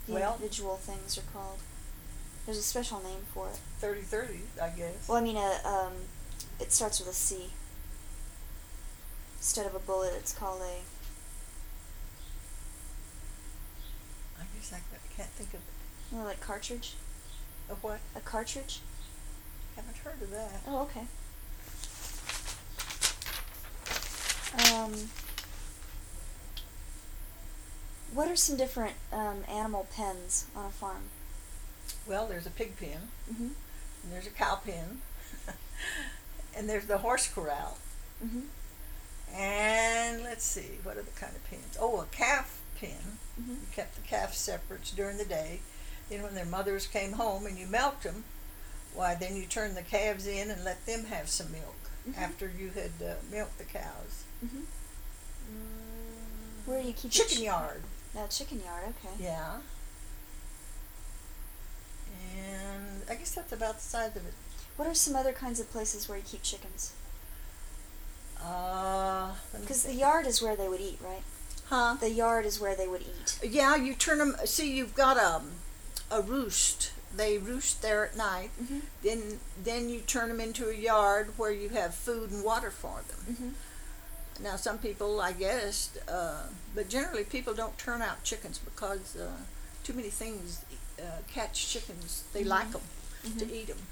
The Well, individual things are called. There's a special name for it. 30-30, I guess. Well, I mean, it starts with a C. Instead of a bullet, it's called a. I guess I can't think of Like cartridge. what. A cartridge. Haven't heard of that. Oh, okay. What are some different animal pens on a farm? Well, there's a pig pen, Mm-hmm. and there's a cow pen, and there's the horse corral. Mm-hmm. And let's see, what are the kind of pens? Oh, a calf pen. Mm-hmm. You kept the calves separate during the day. Then when their mothers came home and you milked them, why, then you turned the calves in and let them have some milk after you had milked the cows. Mm-hmm. Where do you keep chicken yard? No, chicken yard. Okay. Yeah. And I guess that's about the size of it. What are some other kinds of places where you keep chickens? Because the yard is where they would eat, right? Huh? The yard is where they would eat. Yeah, you turn them. See, you've got a roost. They roost there at night. Mm-hmm. Then you turn them into a yard where you have food and water for them. Mm-hmm. Now, some people, I guess, but generally people don't turn out chickens because too many things catch chickens. They like them to eat them.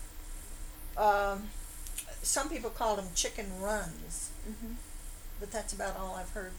Some people call them chicken runs, but that's about all I've heard.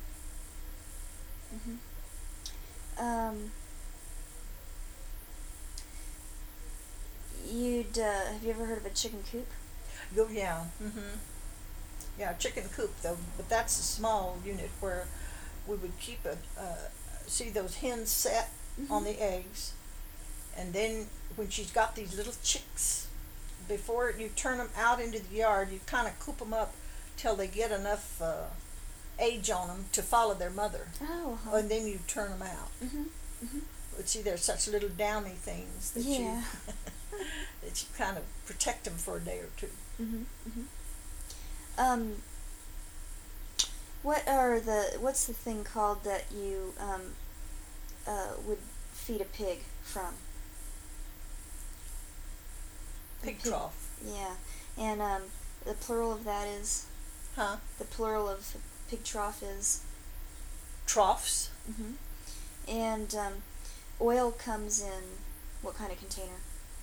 Have you ever heard of a chicken coop? Oh, yeah. Yeah, chicken coop though, but that's a small unit where we would keep see those hens set on the eggs, and then when she's got these little chicks, before you turn them out into the yard, you kind of coop them up till they get enough age on them to follow their mother. Oh. And then you turn them out. But see, they're such little downy things that you that you kind of protect them for a day or two. What's the thing called that you would feed a pig from? Pig trough. Yeah, and the plural of that is. Huh? The plural of pig trough is. Troughs. And oil comes in what kind of container?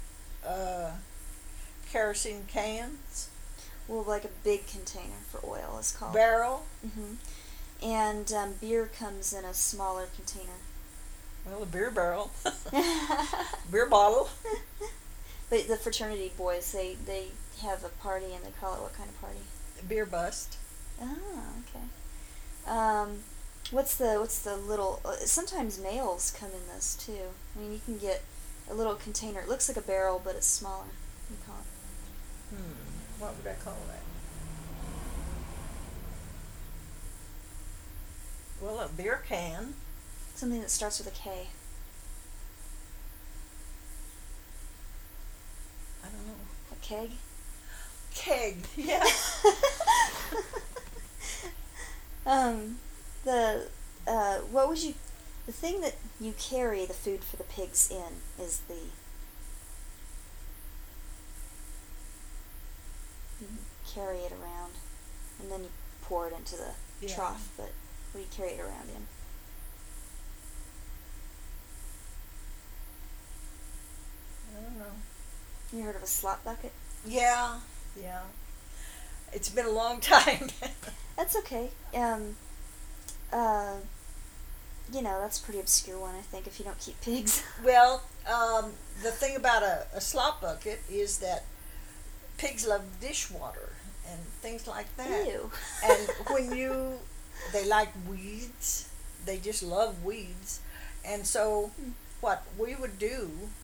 Kerosene cans. Well, like a big container for oil is called. Barrel. And beer comes in a smaller container. Well, a beer barrel. Beer bottle. But the fraternity boys, they have a party and they call it what kind of party? Beer bust. Oh, okay. What's the little? Sometimes males come in this too. I mean, you can get a little container. It looks like a barrel, but it's smaller. You call it. What would I call that? Well, a beer can. Something that starts with a K. I don't know. A keg. Keg. Yeah. The thing that you carry the food for the pigs in is you carry it around, and then you pour it into the trough, but what do you carry it around in? I don't know. You heard of a slop bucket? Yeah. It's been a long time. That's okay. That's a pretty obscure one, I think, if you don't keep pigs. Well, the thing about a slop bucket is that pigs love dishwater and things like that. Ew. And they like weeds. They just love weeds. And so what we would do